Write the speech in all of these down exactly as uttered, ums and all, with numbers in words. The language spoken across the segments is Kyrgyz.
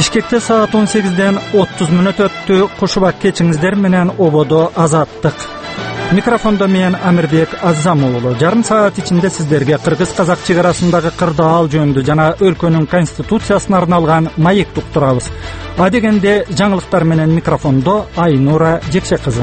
Бишкекте саат он сегизден отуз мүнөт өттү. Кушубак кечиңиздер менен ободо Азаттык. Микрофондо мен Амирбек Аззамуулу. Жарым саат ичинде сиздерге кыргыз-казак чек арасындагы кырдаал жөнүндө жана өлкөнүн конституциясына арналган маек уктурабыз. А дегенде жаңылыктар менен микрофондо Айнура Жекше кызы.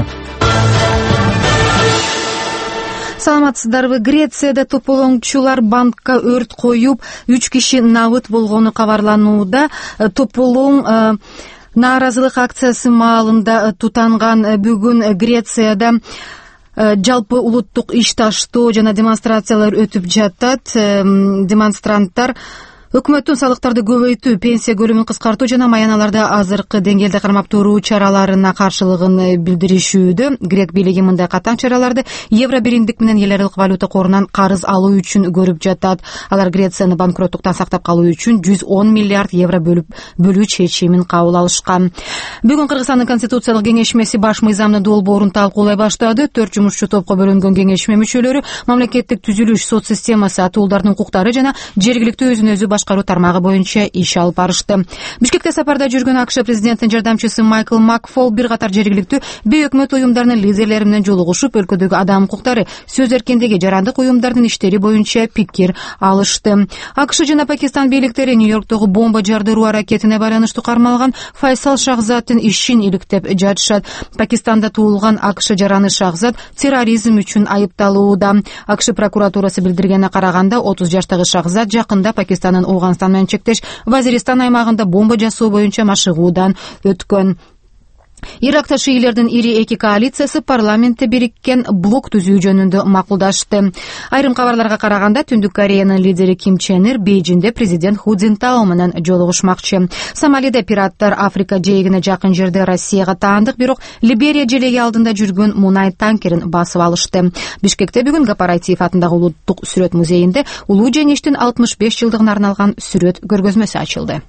Саламатсыздарбы? Грецияда тополоңчулар банкка өрт коюп, үч киши набыт болгону кабарланууда. Тополоң нааразылык акциясы маалында тутанган. Бүгүн Грецияда жалпы улуттук иш таштоо жана демонстрациялар өтүп жатат. Демонстранттар өкмөттүн салыктарды көбөйтүү, пенсия көлөмүн кыскартуу жана маяналарда азыркы деңгээлде кармап туруу чараларына каршылыгын билдиришүүдө. Грек бийлиги мындай катаң чараларды евро биримдик менен эл аралык валюта корунан карыз алуу үчүн көрүп жатат. Алар Грецияны банкроттуктан сактап калуу үчүн жүз он миллиард евро бөлүп бөлүү чечимин кабыл алышкан. Бүгүн Кыргызстандын конституциялык кеңешмеси баш мыйзамдын долбоорун талкуулай баштады. Төрт жумушчу топко бөлөнгөн кеңешме мүчөлөрү мамлекеттик түзүлүш, сот системасы, атуулдардын укуктары жана жергиликтүү өзүн өзү башкаруу тармагы боюнча иш алып барышты. Бишкекте сапарда жүргөн АКШ президентинин жардамчысы Майкл Макфол бир катар жергиликтүү бейөкмөт уюмдарынын лидерлери менен жолугушуп, өлкөдөгү адам укуктары, сөз эркиндиги, жарандык уюмдардын иштери боюнча пикир алышты. АКШ жана Пакистан бийликтери Нью-Йорктогу бомба жардыруу аракетине байланыштуу кармалган Файсал Шахзаттын ишин иликтеп жатышат. Пакистанда туулган АКШ жараны Шахзат терроризм үчүн айыпталууда. АКШ прокуратурасы билдиргенине караганда, отуз жаштагы Шахзат жакында Пакистандын Афганистан менен чектеш Вазиристан аймагында бомба жасоо боюнча машыгуудан өткөн. Иракта шиилердин ири эки коалициясы парламентте бириккен блок түзүү жөнүндө макулдашты. Айрым кабарларга караганда, Түндүк Кореянын лидери Ким Чен Ир Бейжиңде президент Ху Цзинтао менен жолугушмакчы. Сомалиде пираттар Африка жээгине жакын жерде Россияга таандык, бирок Либерия желеги алдында жүргөн мунай танкерин басып алышты. Бишкекте бүгүн Гапарайтиев атындагы улуттук сүрөт музейинде Улуу Жеңиштин алтымыш беш жылдыгына арналган сүрөт көргөзмөсү ачылды.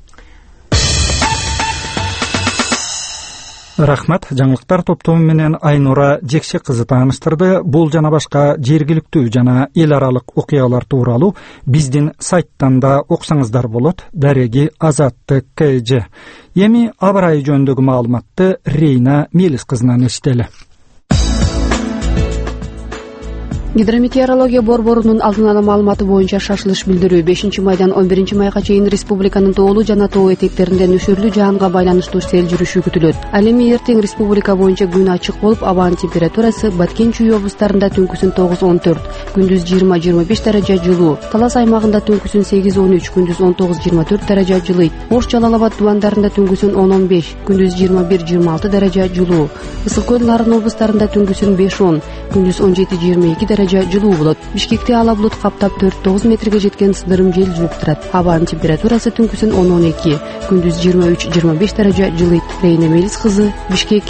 Рахмат. Жаңылыктар топтому менен Айнура Жекше кызы тааныштырды. Бул жана башка жергиликтүү жана эл аралык окуялар тууралуу биздин сайттан да окусаңыздар болот. Дареги Азаттык ка жэ. Эми аба ырайы жөнүндөгү маалыматты Рейна Мелис кызынан эчтели. Гидрометеорология борборунун алдын ала маалыматы боюнча шашылыш билдирүү бешинчи майдан он биринчи майга чейин республиканын тоолуу жана тоо этектеринде нөшөрлүү жаанга байланыштуу сел жүрүшү күтүлөт. Ал эми эртең республика боюнча күн ачык болуп, абанын температурасы Баткен Чүй облустарында түнкүсүн тогуз он төрт, күндүз жыйырма жыйырма беш даража жылуу, Талас аймагында түнкүсүн сегиз он үч, күндүз он тогуз жыйырма төрт даража жылыйт. Ош Жалал Абад дубандарында түнкүсүн он он беш, күндүз жыйырма бир жыйырма алты даража жылуу. Ысык көл Нарын облустарында түнкүсүн беш он, күндүз он жети жыйырма эки даража жылуу болот. Бишкекте ала булут каптап төрт тогуз метрге жеткен сыдырым жел жууп турат. Абанын температурасы түнкүсүн он он эки, күндүз жыйырма үч жыйырма беш даража жылыйт. Рейна Мелис кызы, Бишкек.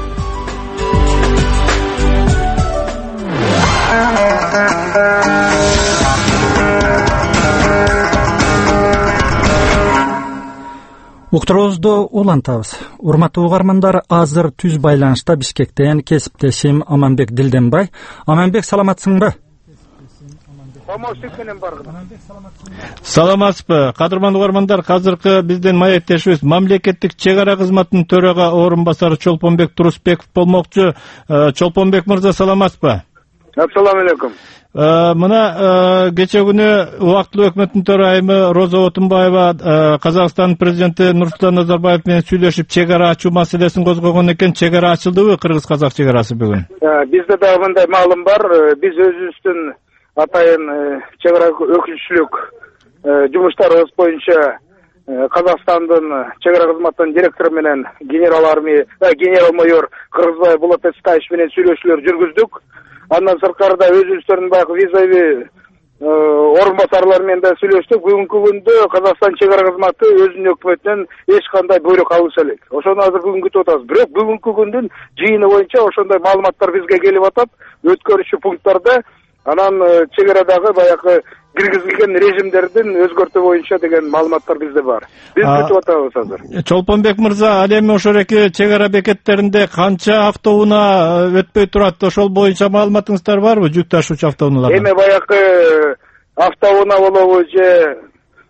Уктуруубузду улантабыз. Урматтуу угармандар, азыр түз байланышта Бишкектен кесиптешим Аманбек Дилденбай. Аманбек, саламатсыңбы? Помощник менен баргын. Саламатсызбы? Кадырман угармандар, азыркы биздин маектешибиз мамлекеттик чек ара кызматынын төрага орун басары Чолпонбек Турусбеков болмокчу. Чолпонбек мырза, саламатсызбы? Ассаламу алейкум. Мына кече күнү убактылуу өкмөттүн төрайымы Роза Отунбаева Казакстан президенти Нурсултан Назарбаев менен сүйлөшүп чек ара ачуу маселесин козгогон экен. Чек ара ачылдыбы кыргыз-казак чек арасы бүгүн? Бизде дагы мындай маалым бар. Биз өзүбүздүн атайын чек ара өкүлчүлүк жумуштарыбыз боюнча Казакстандын чек ара кызматынын директору менен генерал армия, генерал-майор Кыргызбай Болот Эстаевич менен сүйлөшүүлөр жүргүздүк. Андан сырткарда өзүбүздөрдүн баягы визави орун басарлар менен да сүйлөштүк. Бүгүнкү күндө Казакстан чек ара кызматы өзүнүн өкмөтүнөн эч кандай буйрук алыша элек. Ошону азыр бүгүн күтүп атабыз. Бирок бүгүнкү күндүн жыйыны боюнча ошондой маалыматтар бизге келип атат. Өткөрүүчү пункттарда анан чек арадагы баягы киргизилген режимдердин өзгөртүү боюнча деген маалыматтар бизде бар. Биз күтүп атабыз азыр. Чолпонбек мырза, ал эми ошол эки чек ара бекеттеринде канча автоунаа өтпөй турат? Ошол боюнча маалыматыңыздар барбы? Жүк ташуучу автоунаалар. Эми баягы автоунаа болобу же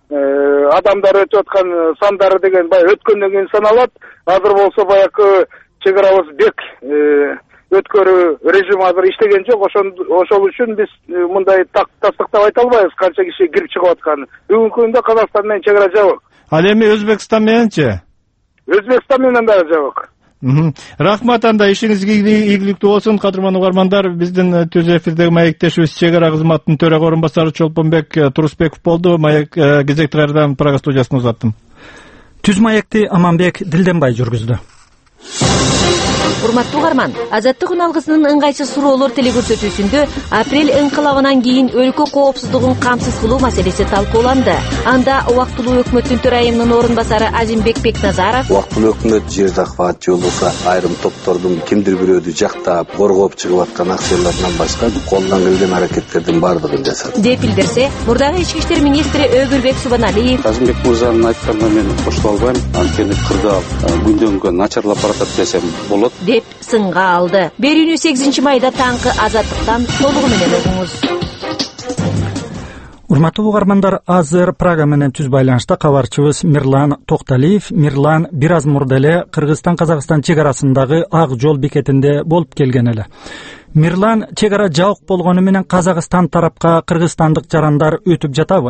адамдар өтүп аткан сандары деген баягы өткөндөн кийин саналат. Азыр болсо баягы чек арабыз бек өткөрүү режим азыр иштеген жок. Ошол үчүн биз мындай тастыктап айта албайбыз канча киши кирип чыгып атканын. Бүгүнкү күндө Казакстан менен чек ара жабык. Ал эми Өзбекстан мененчи? Өзбекстан менен дагы жабык. Рахмат, анда ишиңизге ийгиликтүү болсун. Кадырман угармандар, биздин түз эфирдеги маектешибиз чек ара кызматынын төрага орун басары Чолпонбек Турусбеков болду. Маек кезекти кайрадан Прага студиясына узаттым. Түз маекти Аманбек Дилденбай жүргүздү. Урматтуу угарман, Азаттык үн алгысынын ыңгайсыз суроолор телекөрсөтүүсүндө апрель ыңкылабынан кийин өлкө коопсуздугун камсыз кылуу маселеси талкууланды. Анда убактылуу өкмөттүн төрайымынын орун басары Азимбек Бекназаров убактылуу өкмөт жер захват же болбосо айрым топтордун кимдир бирөөдү жактап, коргоп чыгып аткан акциялардан башка колунан келген аракеттердин бардыгын жасады деп билдирсе, мурдагы ички иштер министри Өгүлбек Субаналиев Азимбек мырзанын айтканына мен кошула албайм. Анткени кырдаал күндөн-күнгө начарлап баратат десем болот деп сынга алды. Берүүнү сегизинчи майда таңкы Азаттыктан толугу менен окуңуз. Урматтуу угармандар, азыр Прага менен түз байланышта кабарчыбыз Мирлан Токталиев. Мирлан бир аз мурда эле Кыргызстан-Казакстан чек арасындагы Ак жол бекетинде болуп келген эле. Мирлан, чек ара жабык болгону менен Казакстан тарапка кыргызстандык жарандар өтүп жатабы?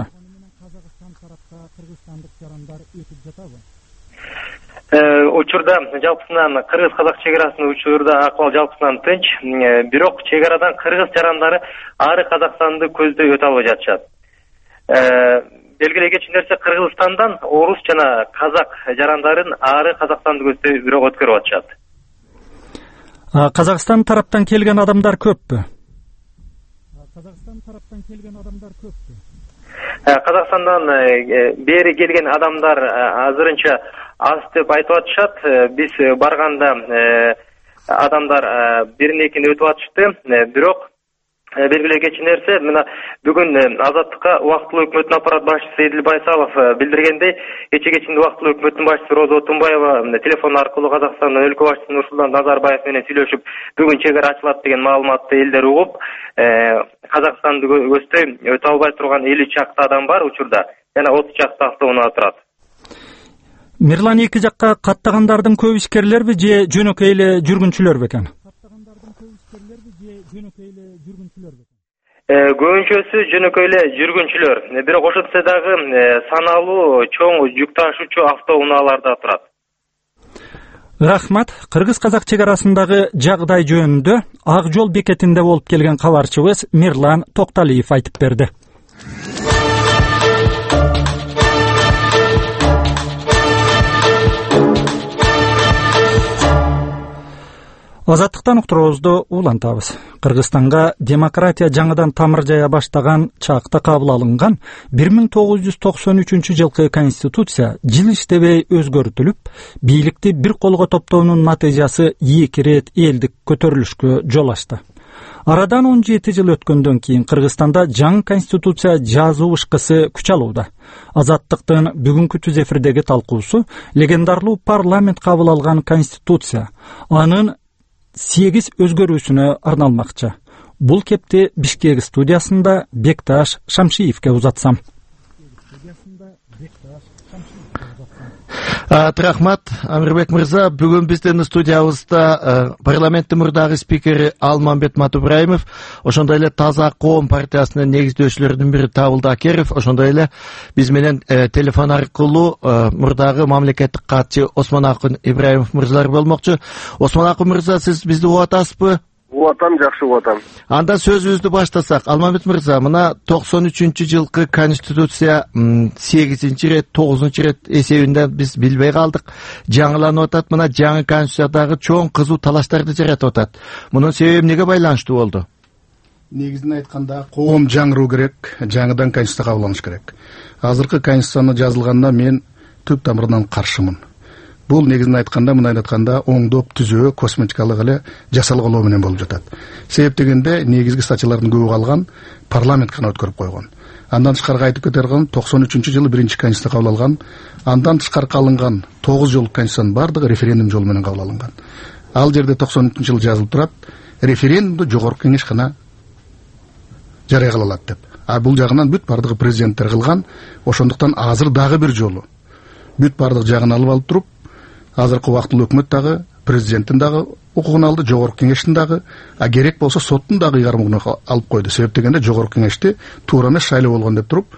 Учурда жалпысынан кыргыз-казак чек арасынын учурда акыбал жалпысынан тынч, бирок чек арадан кыргыз жарандары ары Казакстанды көздөй өтө албай жатышат. Белгилей кетчү нерсе, Кыргызстандан орус жана казак жарандарын ары Казакстанды көздөй бирок өткөрүп атышат. Казакстан тараптан келген адамдар көппү? Казакстан тараптан келген адамдар көппү? Казакстандан бери келген адамдар азырынча аз деп айтып атышат. Биз барганда адамдар бирин экин өтүп атышты. Бирок белгилей кетчү нерсе, мына бүгүн Азаттыкка убактылуу өкмөттүн аппарат башчысы Эдил Байсалов билдиргендей, кече кечинде убактылуу өкмөттүн башчысы Роза Отунбаева телефон аркылуу Казакстандын өлкө башчысы Нурсултан Назарбаев менен сүйлөшүп, бүгүн чек ара ачылат деген маалыматты элдер угуп, Казакстанды көздөй өтө албай турган элүү чакты адам бар учурда, жана отуз чакты автоунаа турат. Мирлан, эки жакка каттагандардын көп ишкерлерби же жөнөкөй эле жүргүнчүлөр бекен? Көбүнчөсү жөнөкөй эле жүргүнчүлөр, бирок ошентсе дагы саналуу чоң жүк ташуучу автоунаалар да турат. Рахмат. Кыргыз-казак чек арасындагы жагдай жөнүндө Ак жол бекетинде болуп келген кабарчыбыз Мирлан Токталиев айтып берди. Азаттыктан уктуруубузду улантабыз. Кыргызстанга демократия жаңыдан тамыр жая баштаган чакта кабыл алынган бир миң тогуз жүз токсон үчүнчү жылкы конституция жыл иштебей өзгөртүлүп, бийликти бир колго топтоонун натыйжасы эки ирет элдик көтөрүлүшкө жол ачты. Арадан он жети жыл өткөндөн кийин Кыргызстанда жаңы конституция жазуу ишкысы күч алууда. Азаттыктын бүгүнкү түз эфирдеги талкуусу легендарлуу парламент кабыл алган конституция, анын сегиз өзгөрүүсүнө арналмакчы. Бул кепти Бишкек студиясында Бекташ Шамшиевке узатсам. Рахмат, Амирбек мырза. Бүгүн биздин студиябызда парламенттин мурдагы спикери Алмамбет Матубраимов, ошондой эле Таза коом партиясынын негиздөөчүлөрүнүн бири Табылды Акеров, ошондой эле биз менен телефон аркылуу мурдагы мамлекеттик катчы Осмонакун Ибраимов мырзалар болмокчу. Осмонакун мырза, сиз бизди угуп атасызбы? Уатам, жакшы уатам. Анда сөзүбүздү баштасак, Алмамбет мырза, мына токсон үчүнчү жылкы конституция сегизинчи ирет, тогузунчу ирет эсебинде биз билбей калдык. Жаңыланып атат, мына жаңы конституциядагы чоң кызуу талаштарды жаратып атат. Мунун себеби эмнеге байланыштуу болду? Негизин айтканда, коом жаңыруу керек, жаңыдан конституция кабылданыш керек. Азыркы конституцияны жазылганына мен түп тамырынан каршымын. Бул негизин айтканда, мындай айтканда, оңдоп түзөө косметикалык эле жасалгалоо менен болуп жатат. Себеп дегенде негизги статьялардын көбү калган парламент гана өткөрүп койгон. Андан тышкары айтып кетерген токсон үчүнчү жылы биринчи конституция кабыл алган. Андан тышкары алынган тогуз жолдук конституциянын бардыгы референдум жолу менен кабыл алынган. Ал жерде токсон үчүнчү жылы жазылып турат, референдумду жогорку кеңеш гана жарыя кыла алат деп. а бул жагынан бүт бардыгы президенттер кылган. Ошондуктан азыр дагы бир жолу бүт бардык жагын алып алып туруп, азыркы убактылуу өкмөт дагы, президенттин дагы укугун алды, жогорку кеңештин дагы, а керек болсо соттун дагы ыйгарымын алып койду. Себеп дегенде жогорку кеңешти туура эмес шайлоо болгон деп туруп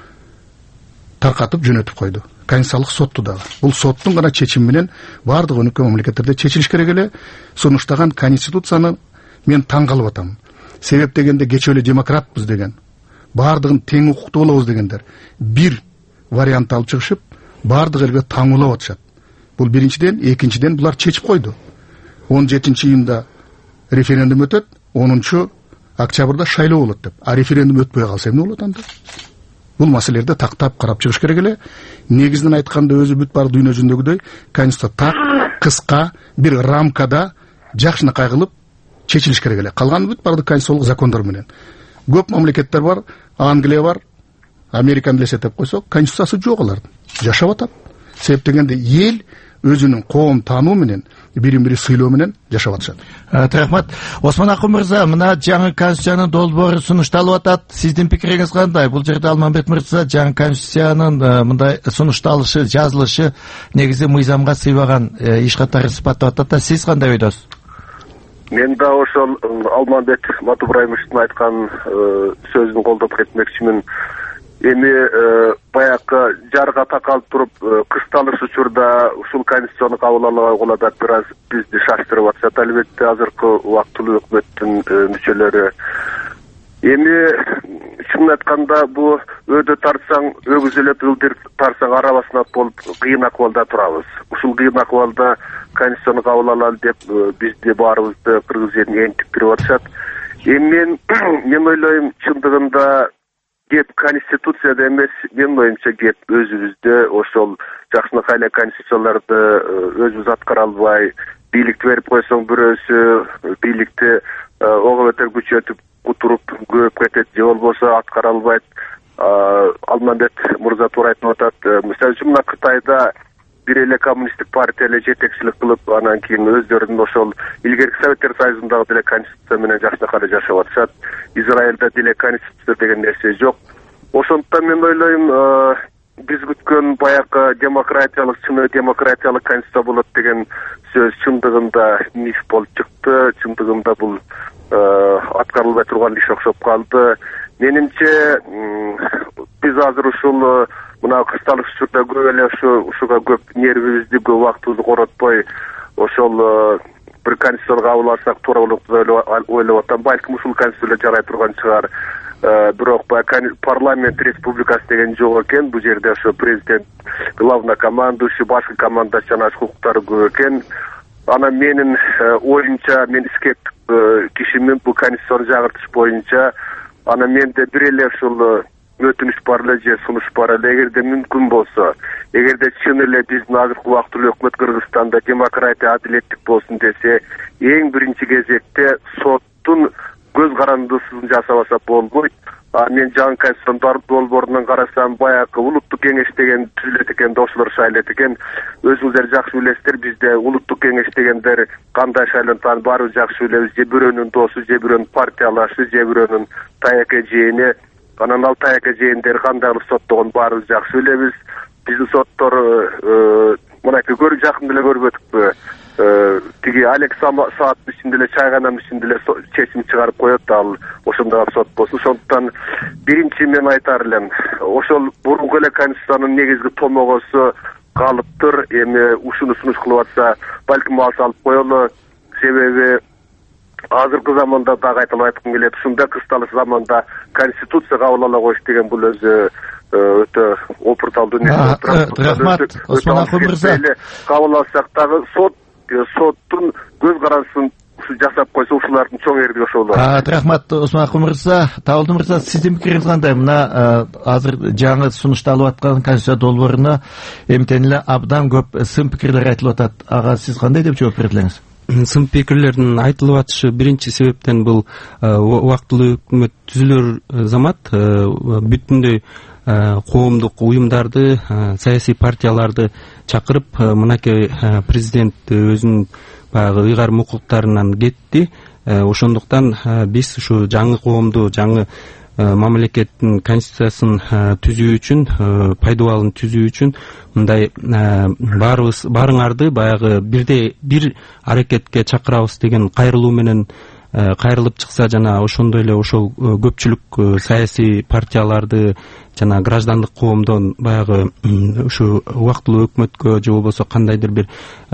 таркатып жөнөтүп койду. Конституциялык сотту дагы. Бул соттун гана чечими менен бардык өнүккөн мамлекеттерде чечилиш керек эле. Сунуштаган конституцияны мен таң калып атам. Себеп дегенде кечээ эле демократпыз деген, бардыгын тең укуктуу болобуз дегендер бир вариант алып чыгышып, бардык элге таңуулап атышат. Бул биринчиден, экинчиден булар чечип койду. он жетинчи июнда референдум өтөт, онунчу октябрда шайлоо болот деп. А референдум өтпөй калса эмне болот анда? Бул маселелерди тактап карап чыгыш керек эле. Негизинен айтканда өзү бүт бар дүйнө жүзүндөгүдөй конституция так, кыска бир рамкада жакшынакай кылып чечилиш керек эле. Калган бүт бардык конституциялык закондор менен. Көп мамлекеттер бар, Англия бар, Американы элестетип койсок, конституциясы жок алардын. Жашап атат. Себеп дегенде эл өзүнүн коом таануу менен, бирин бири сыйлоо менен жашап атышат. Рахмат. Осмон Акын мырза, мына жаңы конституциянын долбоору сунушталып атат. Сиздин пикириңиз кандай? Бул жерде Алмамбет мырза жаңы конституциянын мындай сунушталышы, жазылышы негизи мыйзамга сыйбаган иш катары сыпаттап атат да, сиз кандай ойдосуз? Мен да ошол Алмамбет Матубраимовдун айткан сөзүн колдоп кетмекчимин. Эми баягы жарга такалып туруп кысталыш учурда ушул конституцияны кабыл алган да бир аз бизди шаштырып атышат. Албетте азыркы убактылуу өкмөттүн мүчөлөрү. Эми чынын айтканда бул өйдө тартсаң өгүз эле ылдыр тартсаң арабасына болуп кыйын акыбалда турабыз. Ушул кыйын акыбалда конституцияны кабыл алалы деп бизди баарыбызды кыргыз жерине энтип кирип атышат. Эми мен мен ойлойм, чындыгында кеп конституцияда эмес, мен оюмча кеп өзүбүздө ошол жакшынакай эле конституцияларды өзүбүз аткара албай, бийликти берип койсоң бирөөсү бийликти ого бетер күчөтүп кутуруп көп кетет, же болбосо аткара албайт. Алмамбет мырза туура айтып атат. Мисалы үчүн мына Кытайда бир эле коммунисттик партия эле жетекчилик кылып, анан кийин өздөрүнүн ошол илгерки Советтер Союзундагы деле конституция менен жакшынакай эле жашап атышат. Израилде деле конституция деген нерсе жок. Ошондуктан мен ойлойм, биз күткөн баягы демократиялык, чын демократиялык конституция болот деген сөз чындыгында миф болуп чыкты. Чындыгында бул аткарылбай турган иш окшоп калды. Менимче биз азыр ушул мына кысталык учурда көп эле ушуга көп нервибизди, көп убактыбызды коротпой, ошол бир конституцияны кабыл алсак туура болот деп ойлоп атам. Балким ушул конституция жарай турган чыгар. Бирок баягы парламент республикасы деген жок экен. Бул жерде ошо президент, главнокомандующий, башкы командачы укуктары көп экен. Анан менин оюмча, мен скептик кишимин бул конституцияны жагыртыш боюнча, анан менде бир эле ушул өтүнүш бар эле, же сунуш бар эле. Эгерде мүмкүн болсо, эгерде чын эле биздин азыркы убактылуу өкмөт Кыргызстанда демократия, адилеттик болсун десе, эң биринчи кезекте соттун көз карандысын жасабаса болбойт. Мен жаңы конституциянын долбоорунан карасам, баягы улуттук кеңеш деген түзүлөт экен, ошолор шайлайт экен. Өзүңүздөр жакшы билесиздер, бизде улуттук кеңеш дегендер кандай шайланатынын баарыбыз жакшы билебиз. Же бирөөнүн досу, же бирөөнүн партиялашы, же бирөөнүн таяк эжеени. Анан ал таяк эжеендер кандай кылып соттогонун баарыбыз жакшы билебиз. Биздин соттор мынакей көрүп жакын деле көрбөдүкпү? Тиги Алек сааттын ичинде эле, чайгананын ичинде эле чечим чыгарып коет, ал ошондой сот болсун. Ошондуктан биринчи мен айтар элем, ошол мурунку эле конституциянын негизги томогосу калыптыр. Эми ушуну сунуш кылып атса, балким ал салып коелу. Себеби азыркы заманда дагы айтып айткым келет, ушундай кысталыш заманда конституция кабыл ала коюш деген бул өзү өтө опурталдуу нерсе. Рахмат, Осмон Акын мырза. Кабыл алсак дагы сот соттун көз карандысын жасап койсо, ушулардын чоң эрди ошол болот. Рахмат, Осмон Акын мырза. Табылды мырза, сиздин пикириңиз кандай? Мына азыр жаңы сунушталып аткан конституция долбооруна эмтен эле абдан көп сын пикирлер айтылып атат. Ага сиз кандай деп жооп берет элеңиз? Сын пикирлердин айтылып атышы биринчи себептен бул убактылуу өкмөт түзүлөр замат бүтүндөй коомдук уюмдарды, саясий партияларды чакырып, мынакей президент өзүнүн баягы ыйгарым укуктарынан кетти. Ошондуктан биз ушу жаңы коомду, жаңы мамлекеттин конституциясын түзүү үчүн, пайдубалын түзүү үчүн мындай баарыбыз баарыңарды баягы бирдей бир аракетке чакырабыз деген кайрылуу менен кайрылып чыкса, жана ошондой эле ошол көпчүлүк саясий партияларды жана граждандык коомдон баягы ушу убактылуу өкмөткө же болбосо кандайдыр бир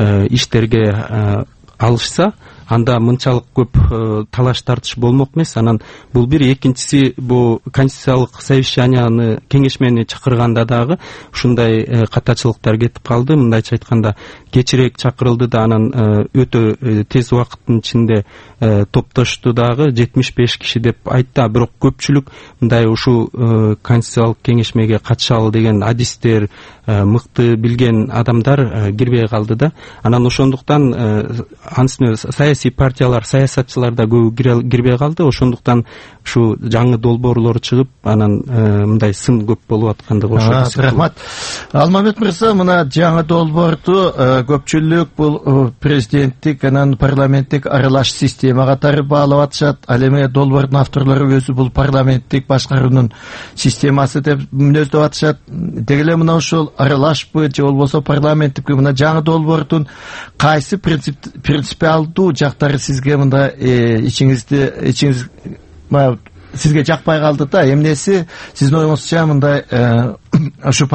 иштерге алышса, анда мынчалык көп талаш тартыш болмок эмес. Анан бул бир, экинчиси бул конституциялык совещанияны кеңешмени чакырганда дагы ушундай катачылыктар кетип калды. Мындайча айтканда кечирээк чакырылды да, анан өтө тез убакыттын ичинде топтошту дагы жетимиш беш киши деп айтты. Бирок көпчүлүк мындай ушул конституциялык кеңешмеге катышалы деген адистер, мыкты билген адамдар кирбей калды да. Анан ошондуктан анысына саясий партиялар, саясатчылар да көбү кирбей калды. Ошондуктан ушу жаңы долбоорлор чыгып, анан мындай сын көп болуп аткандыгы ошо. Рахмат. Алмамбет мырза, мына жаңы долбоорду көпчүлүк бул президенттик анан парламенттик аралаш система катары баалап атышат. Ал эми долбоордун авторлору өзү бул парламенттик башкаруунун системасы деп мүнөздөп атышат. Деги эле мына ушул аралашпы же болбосо парламенттик мына жаңы долбоордун кайсы принципиалдуу жактары сизге мында ичиңизди ичиңиз сизге жакпай калды да? Эмнеси сиздин оюңузча мындай ушу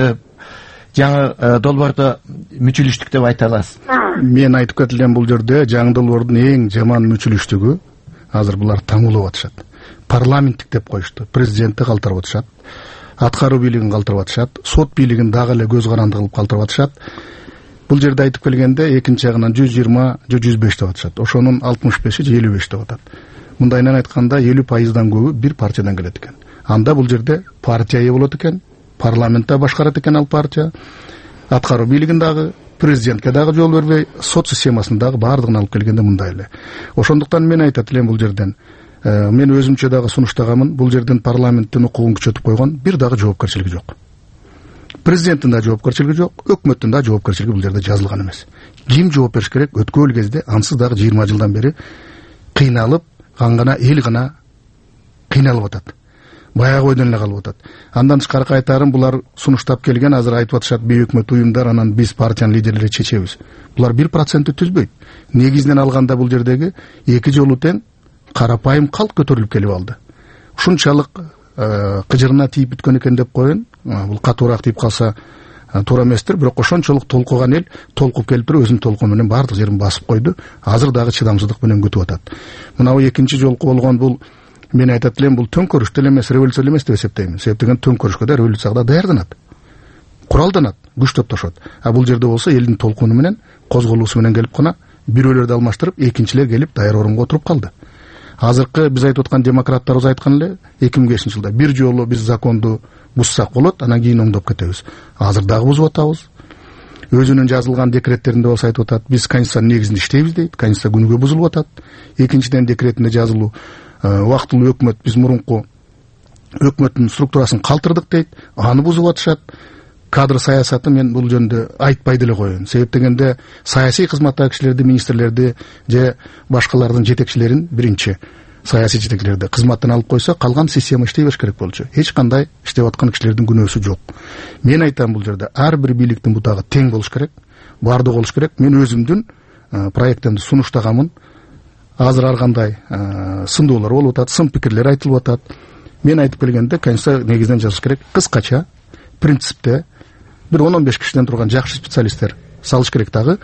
жаңы долбоордо мүчүлүштүк деп айта аласыз? Мен айтып кетилген бул жерде жаңы долбоордун эң жаман мүчүлүштүгү азыр булар таңуулап атышат. Парламенттик деп коюшту. Президентти калтырып атышат. Аткаруу бийлигин калтырып атышат. Сот бийлигин дагы эле көз каранды кылып калтырып атышат. Бул жерде айтып келгенде экинчи жагынан жүз жыйырма же жүз беш деп атышат. Ошонун алтымыш беши же элүү беш деп атат. Мындайынан айтканда элүү пайыздан көбү бир партиядан келет экен. Анда бул жерде партия болот экен, парламентте башкарат экен ал партия, аткаруу бийлигин дагы, президентке дагы жол бербей, сот системасын дагы баардыгын алып келгенде мындай эле. Ошондуктан мен айтат элем бул жерден, мен өзүмчө дагы сунуштаганмын, бул жерден парламенттин укугун күчөтүп койгон бир дагы жоопкерчилиги жок. Президенттин да жоопкерчилиги жок, өкмөттүн да жоопкерчилиги бул жерде жазылган эмес. Ким жооп бериш керек? Өткөн кезде ансыз дагы жыйырма жылдан бери кыйналып, гана эл гана кыйналып атат. Баягы ойдон эле калып атат. Андан тышкары айтарым, булар сунуштап келген, азыр айтып атышат бейөкмөт уюмдар, анан биз партиянын лидерлери чечебиз. Булар бир процентти түзбөйт. Негизинен алганда бул жердеги эки жолу тең карапайым калк көтөрүлүп келип алды. Ушунчалык кыжырына тийип бүткөн экен деп коеюн. Бул катуураак тийип калса туура эместир, бирок ошончолук толкуган эл толкуп келип туруп өзүнүн толкуу менен баардык жерин басып койду. Азыр дагы чыдамсыздык менен күтүп атат. Мына экинчи жолку болгон бул, мен айтат элем, бул төңкөрүш деле эмес, революция эле эмес деп эсептейм. Себеп деген төңкөрүшкө да революцияга да даярданат. Куралданат, күч топтошот. А бул жерде болсо элдин толкууну менен, козголуусу менен келип кана бирөөлөрдү алмаштырып, экинчилер келип даяр орунга отуруп калды. Азыркы биз айтып аткан демократтарыбыз айткан эле эки миң бешинчи жылда бир жолу биз законду бузсак болот, анан кийин оңдоп кетебиз. Азыр дагы бузуп атабыз. Өзүнүн жазылган декреттеринде болсо айтып атат, биз конституциянын негизинде иштейбиз дейт. Конституция күнүгө бузулуп атат. Экинчиден декретинде жазылуу убактылуу өкмөт, биз мурунку өкмөттүн структурасын калтырдык дейт. Аны бузуп атышат. Кадр саясаты, мен бул жөнүндө айтпай деле коеюн. Себеп дегенде саясий кызматтагы кишилерди, министрлерди же башкалардын жетекчилерин, биринчи саясий жетекчилерди кызматтан алып койсо, калган система иштей бериш керек болчу. Эч кандай иштеп аткан кишилердин күнөөсү жок. Мен айтам, бул жерде ар бир бийликтин бутагы тең болуш керек, баардыгы болуш керек. Мен өзүмдүн проектимди сунуштаганмын. Азыр ар кандай сындоолор болуп атат, сын пикирлер айтылып атат. Мен айтып келгенде конституция негизинен жазыш керек. Кыскача, принципте бир он он беш кишиден турган жакшы специалисттер салыш керек дагы.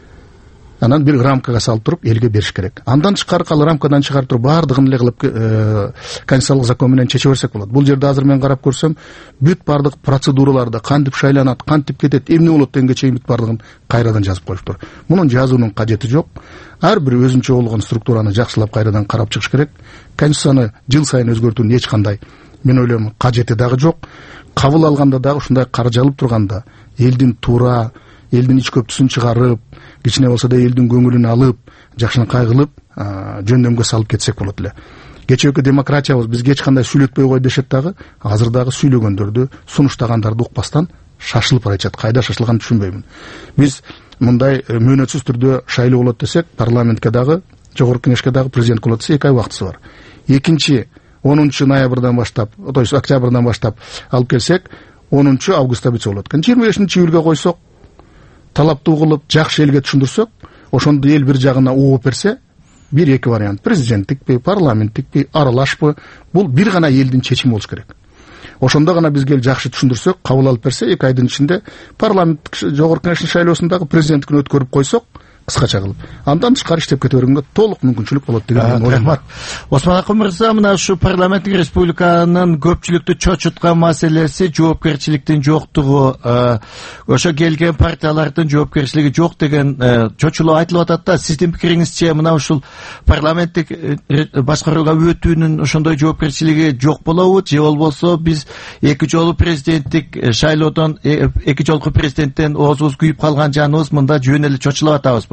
Анан бир рамкага салып туруп элге бериш керек. Андан тышкары кал рамкадан чыгарып туруп баардыгын эле кылып конституциялык закон менен чече берсек болот. Бул жерде азыр мен карап көрсөм, бүт баардык процедураларды кантип шайланат, кантип кетет, эмне болот дегенге чейин бүт баардыгын кайрадан жазып коюптур. Мунун жазуунун кажети жок. Ар бир өзүнчө болгон структураны жакшылап кайрадан карап чыгыш керек. Конституцияны жыл сайын өзгөртүүнүн эч кандай, мен ойлойм, кажети дагы жок. Кабыл алганда дагы ушундай каржалып турганда, элдин туура, элдин ич көптүсүн чыгарып, кичине болсо да элдин көңүлүн алып, жакшынакай кылып, жөндөмгө салып кетсек болот эле. Кечээки демократиябыз бизге эч кандай сүйлөтпөй кой дешет дагы, азыр дагы сүйлөгөндөрдү, сунуштагандарды укпастан шашылып баратат. Кайда шашылганын түшүнбөймүн. Биз мындай мөөнөтсүз түрдө шайлоо болот десек, парламентке дагы, жогорку кеңешке дагы президент болот десе эки ай убактысы бар. Экинчи онунчу ноябрдан баштап, то есть октябрдан баштап алып келсек, онунчу августта бүтсө болот экен. жыйырма бешинчи июльгө койсок, талаптуу кылып, жакшы элге түшүндүрсөк, ошондо эл бир жагына угуп берсе, бир эки вариант, президенттикпи, парламенттикпи, аралашпы, бул бир гана элдин чечими болуш керек. Ошондо гана бизге жакшы түшүндүрсөк, кабыл алып берсе, эки айдын ичинде парламенттик жогорку кеңештин шайлоосундагы президенттикин өткөрүп койсок, кыскача кылып, андан тышкары иштеп кете бергенге толук мүмкүнчүлүк болот деген оюм бар. Осмон Акын мырза, мына ушу парламенттик республиканын көпчүлүктү чочуткан маселеси жоопкерчиликтин жоктугу, ошо келген партиялардын жоопкерчилиги жок деген чочулуу айтылып атат да. Сиздин пикириңизче, мына ушул парламенттик башкарууга өтүүнүн ошондой жоопкерчилиги жок болобу, же болбосо биз эки жолу президенттик шайлоодон, эки жолку президенттен оозубуз күйүп калган жаныбыз мында жөн эле чочулуп атабыз?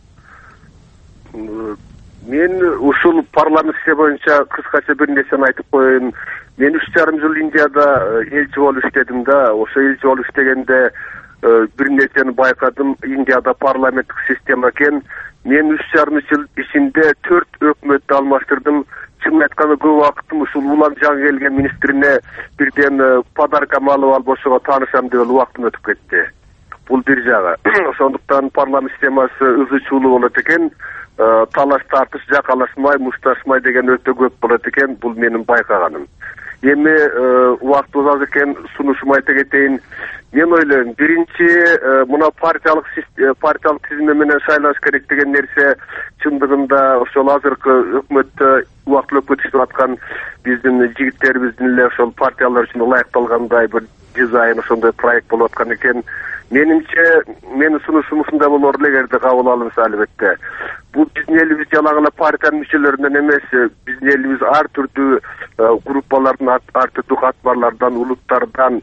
Мен ушул парламент иши боюнча кыскача бир нерсени айтып коеюн. Мен үч жарым жыл Индияда элчи болуп иштедим да. Ошо элчи болуп иштегенде бир нерсени байкадым. Индияда парламенттик система экен. Мен үч жарым жыл ичинде төрт өкмөттү алмаштырдым. Чын айтканда көп убактым ушул улам жаңы келген министрине бирден подарка алып алып ошого таанышам деп убактым өтүп кетти. Бул бир жагы. Ошондуктан парламент системасы ызы чуулуу болот экен. Талаш тартыш, жакалашмай, мушташмай деген өтө көп болот экен. Бул менин байкаганым. Эми убактыбыз аз экен, сунушумду айта кетейин. Мен ойлойм, биринчи мына партиялык партиялык тизме менен шайлаш керек деген нерсе чындыгында ошол азыркы өкмөттө убактылуу өкмөт иштеп аткан биздин жигиттерибиздин эле ошол партиялар үчүн ылайыкталгандай бир дизайн ошондой проект болуп аткан экен. Менимче, менин сунушум ушундай болор эле эгерде кабыл алынса албетте. Бул биздин элибиз жалаң эле партиянын мүчөлөрүнөн эмес, биздин элибиз ар түрдүү группалардын, ар түрдүү катмарлардан, улуттардан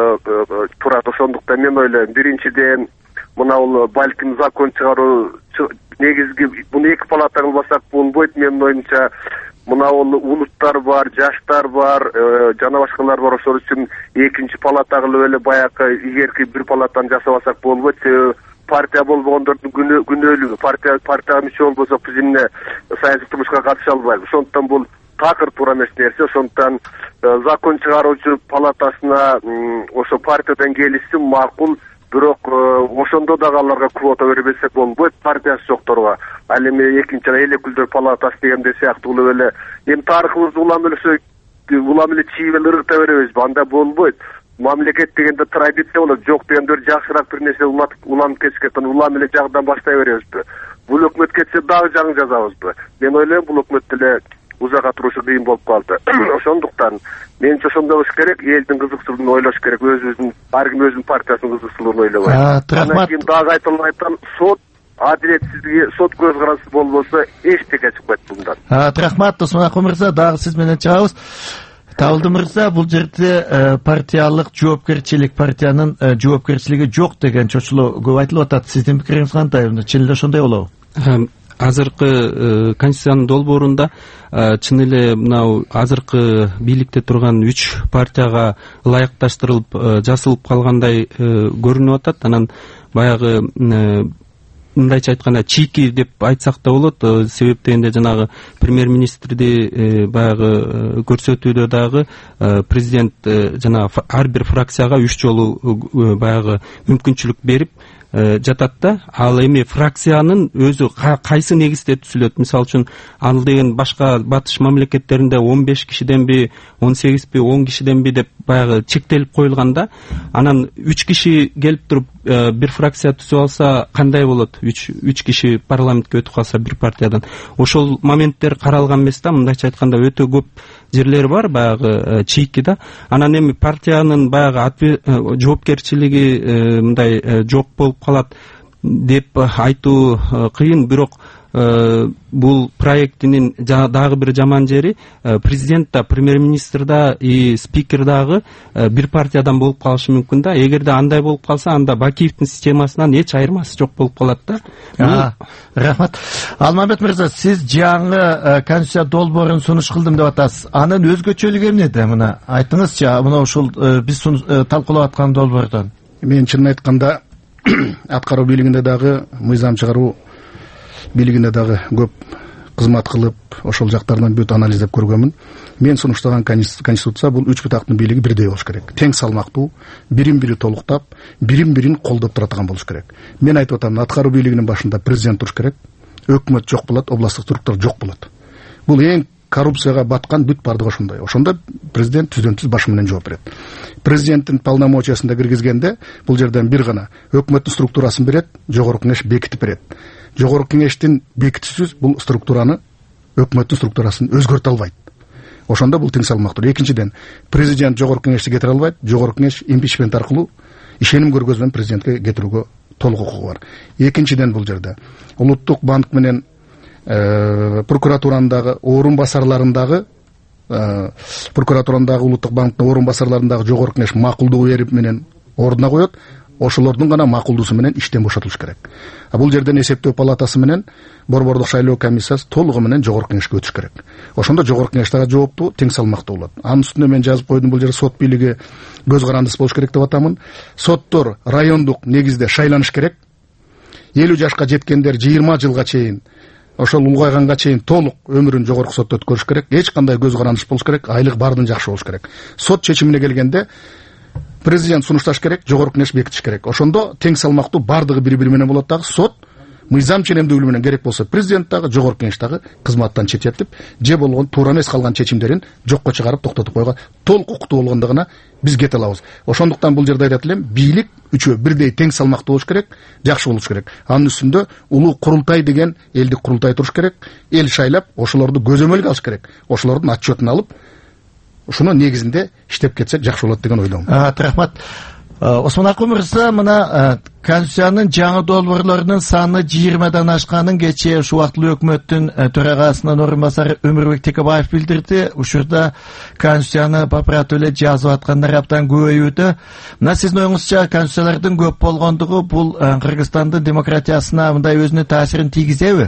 турат. Ошондуктан мен ойлойм, биринчиден мына бул балким закон чыгаруу негизги муну эки палата кылбасак болбойт. Менин оюмча, мына бул улуттар бар, жаштар бар, жана башкалар бар. Ошол үчүн экинчи палата кылып эле баягы игерки бир палатаны жасабасак болбойт. Партия болбогондордун күнөөлүгү, партия партияга мүчө болбосо биз эмне саясий турмушка катыша албайбыз. Ошондуктан бул такыр туура эмес нерсе. Ошондуктан закон чыгаруучу палатасына ошо партиядан келишсин макул. Бирок ошондо дагы аларга квота бербесек болбойт, партиясы жокторго. Ал эми экинчи эл өкүлдөр палатасы дегенде сыяктуу кылып эле эми тарыхыбызды улам эле улам эле чийип эле ыргыта беребизби? Анда болбойт. Мамлекет дегенде традиция болот. Жок дегендер жакшыраак бир нерсе уланып кетишкен, улам эле жагдан баштай беребизби? Бул өкмөт кетсе дагы жаңы жазабызбы? Мен ойлойм, бул өкмөт деле узакка турушу кыйын болуп калды. Ошондуктан менимче ошондой болуш керек, элдин кызыкчылыгын ойлош керек, өзүбүздүн ар ким өзүнүн партиясынын кызыкчылыгын ойлобойт. Андан кийин дагы айтылып айтам, сот адилетсиздиги, сот көз каранды болбосо эчтеке чыкпайт мындан. Рахмат, Осмон Акын мырза, дагы сиз менен чыгабыз. Табылды мырза, бул жерде партиялык жоопкерчилик, партиянын жоопкерчилиги жок деген чочулуу көп айтылып атат. Сиздин пикириңиз кандай? Чын эле ошондой болобу? Азыркы конституциянын долбоорунда чын эле мынау азыркы бийликте турган үч партияга ылайыкташтырылып жасалып калгандай көрүнүп атат. Анан баягы мындайча айтканда чийки деп айтсак да болот. Себеп дегенде жанагы премьер-министрди баягы көрсөтүүдө дагы президент жанагы ар бир фракцияга үч жолу баягы мүмкүнчүлүк берип жатат да. Ал эми фракциянын өзү кайсы негизде түзүлөт? Мисалы үчүн ал деген башка батыш мамлекеттеринде он беш кишиденби, он сегизби, он кишиденби деп баягы чектелип коюлган да. Анан үч киши келип туруп бир фракция түзүп алса кандай болот? үч киши парламентке өтүп калса бир партиядан. Ошол моменттер каралган эмес да. Мындайча айтканда өтө көп жерлери бар баягы чийки да. Анан эми партиянын баягы жоопкерчилиги мындай жок болуп калат деп айтуу кыйын. Бирок бул проектинин дагы бир жаман жери, президент да, премьер-министр да и спикер дагы бир партиядан болуп калышы мүмкүн да. Эгерде андай болуп калса, анда Бакиевдин системасынан эч айырмасы жок болуп калат да. Рахмат. Алмамбет мырза, сиз жаңы конституция долбоорун сунуш кылдым деп атасыз. Анын өзгөчөлүгү эмнеде? Мына айтыңызчы, мына ушул биз талкуулап аткан долбоордон. Мен чынын айтканда аткаруу бийлигинде дагы, мыйзам чыгаруу бийлигинде дагы көп кызмат кылып ошол жактарынан бүт анализдеп көргөнмүн. Мен сунуштаган конституция бул үч бутактын бийлиги бирдей болуш керек. Тең салмактуу, бирин бири толуктап, бирин бирин колдоп турган болуш керек. Мен айтып атам, аткаруу бийлигинин башында президент туруш керек. Өкмөт жок болот, областтык структура жок болот. Бул эң коррупцияга баткан бүт бардыгы ошондой. Ошондо президент түздөн түз башы менен жооп берет. Президенттин полномочиясында киргизгенде бул жерден бир гана өкмөттүн структурасын берет, жогорку кеңеш бекитип берет. Жогорку кеңештин бекитүүсүз бул структураны, өкмөттүн структурасын өзгөртө албайт. Ошондо бул тең салмактуу. Экинчиден, президент жогорку кеңешти кетире албайт. Жогорку кеңеш импичмент аркылуу ишеним көргөзүп президентке кетирүүгө толук укугу бар. Экинчиден, бул жерде улуттук банк менен прокуратурандагы орун басарларындагы прокуратурандагы улуттук банктын орун басарларындагы жогорку кеңеш макулдуу берип менен ордуна коет. Ошолордун гана макулдуусу менен иштен бошотулуш керек. А бул жерден эсептөө палатасы менен борбордук шайлоо комиссиясы толугу менен жогорку кеңешке өтүш керек. Ошондо жогорку кеңеш дагы жооптуу, тең салмактуу болот. Анын үстүнө мен жазып койдум, бул жерде сот бийлиги көз карандысыз болуш керек деп атамын. Соттор райондук негизде шайланыш керек. элүү жашка жеткендер жыйырма жылга чейин, ошол улгайганга чейин толук өмүрүн жогорку сотто өткөрүш керек. Эч кандай көз карандыш болуш керек, айлык бардын жакшы болуш керек. Сот чечимине келгенде президент сунушташ керек, жогорку кеңеш бекитиш керек. Ошондо тең салмактуу бардыгы бири-бири менен болот дагы. Сот мыйзам ченемдүүлүгү менен керек болсо президент дагы, жогорку кеңеш дагы кызматтан чечетип, же болгон туура эмес калган чечимдерин жокко чыгарып токтотуп койгон толук укуктуу болгондо гана биз кете алабыз. Ошондуктан бул жерде айтат элем, бийлик үчөө бирдей тең салмактуу болуш керек, жакшы болуш керек. Анын үстүндө улуу курултай деген элдик курултай туруш керек. Эл шайлап, ошолорду көзөмөлгө алыш керек. Ошолордун отчетун алып, ушуну негизинде иштеп кетсе жакшы болот деген ойдомун. Рахмат. Осмон Акыл мырза, мына Конституциянын жаңы долбоорлорунун саны жыйырмадан ашканын кечээ ушу убактылуу өкмөттүн төрагасынын орун басары Өмүрбек Текебаев билдирди. Ушурда Конституцияны папиратып эле жазып аткандар абдан көбөйүүдө. Мына сиздин оюңузча конституциялардын көп болгондугу бул Кыргызстандын демократиясына мындай өзүнүн таасирин тийгизеби?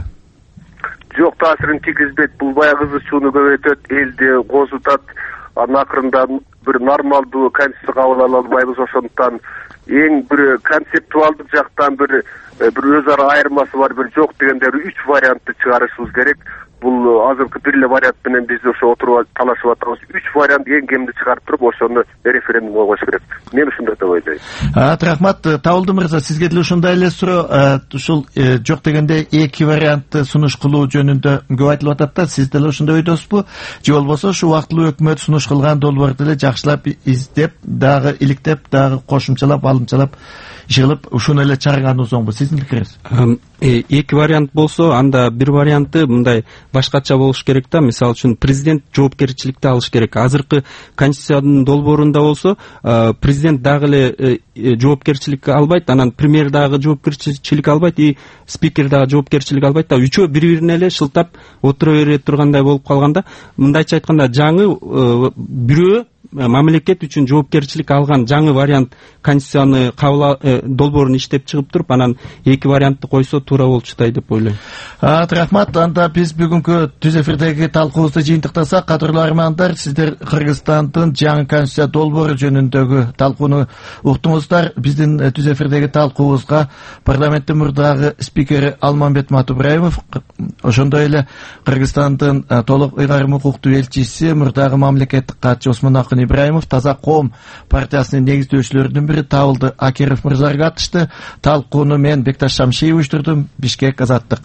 Жок, таасирин тийгизбейт. Бул баягы кызычууну көбөйтөт, элди козутат. Анын акырында бир нормалдуу конституция кабыл ала албайбыз. Ошондуктан эң бир концептуалдык жактан бир бир өз ара айырмасы бар, бир жок дегендер үч вариантты чыгарышыбыз керек. Бул азыркы бир эле вариант менен биз ошо отуруп талашып атабыз. Үч вариант эң кеминде чыгарып туруп, ошону референдумга коюш керек. Мен ушундай деп ойлойм. Рахмат. Табылды мырза, сизге деле ушундай эле суроо. Ушул жок дегенде эки вариантты сунуш кылуу жөнүндө көп айтылып атат да, сиз деле ошондой ойдосузбу? Же болбосо ушу убактылуу өкмөт сунуш кылган долбоорду деле жакшылап издеп, дагы иликтеп, дагы кошумчалап, алымчалап ишилип, ушуну эле чыгарганыбыз оңбу? Сиздин пикириңиз? Эки вариант болсо, анда бир варианты мындай башкача болуш керек да. Мисалы үчүн президент жоопкерчиликти алыш керек. Азыркы конституциянын долбоорунда болсо, президент дагы эле жоопкерчилик албайт, анан премьер дагы жоопкерчилик албайт, и спикер дагы жоопкерчилик албайт да. Үчөө бири-бирине эле шылтап отура бере тургандай болуп калганда, мындайча айтканда жаңы бирөө мамлекет үчүн жоопкерчилик алган жаңы вариант конституцияны кабыл долбоорун иштеп чыгып туруп, анан эки вариантты койсо туура болчудай деп ойлойм. Рахмат. Анда биз бүгүнкү түз эфирдеги талкуубузду жыйынтыктасак, кадырлуу армандар, сиздер Кыргызстандын жаңы конституция долбоору жөнүндөгү талкууну уктуңуздар. Биздин түз эфирдеги талкуубузга парламенттин мурдагы спикери Алмамбет Матубраимов, ошондой эле Кыргызстандын толук ыйгарым укуктуу элчиси, мурдагы мамлекеттик катчы Осмон Акын Ибраимов, Таза коом партиясынын негиздөөчүлөрүнүн бири Табылды Акеров мырзалар катышты. Талкууну мен Бекташ Шамшиев уюштурдум. Бишкек, Азаттык.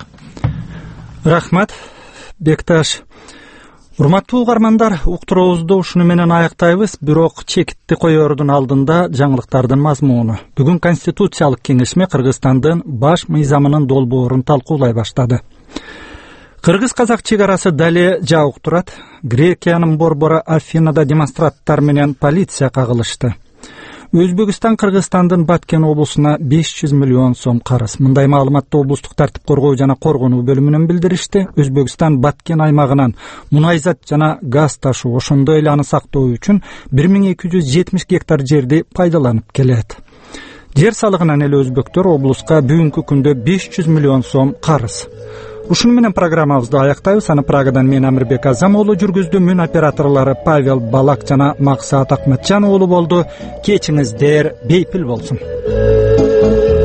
Рахмат, Бекташ. Урматтуу угармандар, уктуруубузду ушуну менен аяктайбыз, бирок чекитти коердун алдында жаңылыктардын мазмуну. Бүгүн Конституциялык кеңешме Кыргызстандын баш мыйзамынын долбоорун талкуулай баштады. Кыргыз-казак чек арасы дале жабык турат. Грекиянын борбору Афинада демонстранттар менен полиция кагылышты. Өзбекстан Кыргызстандын Баткен облусуна беш жүз миллион сом карыз. Мындай маалыматты облустук тартип коргоо жана коргонуу бөлүмүнөн билдиришти. Өзбекстан Баткен аймагынан мунайзат жана газ ташуу, ошондой эле аны сактоо үчүн бир миң эки жүз жетимиш гектар жерди пайдаланып келет. Жер салыгынан эле өзбектөр облуска бүгүнкү күндө беш жүз миллион сом карыз. Ушуну менен программабызды аяктайбыз. Аны Прагадан мен Амирбек Азам уулу жүргүздү. Мүн операторлору Павел Балак жана Максат Акматжан уулу болду. Кечиңиздер бейпил болсун.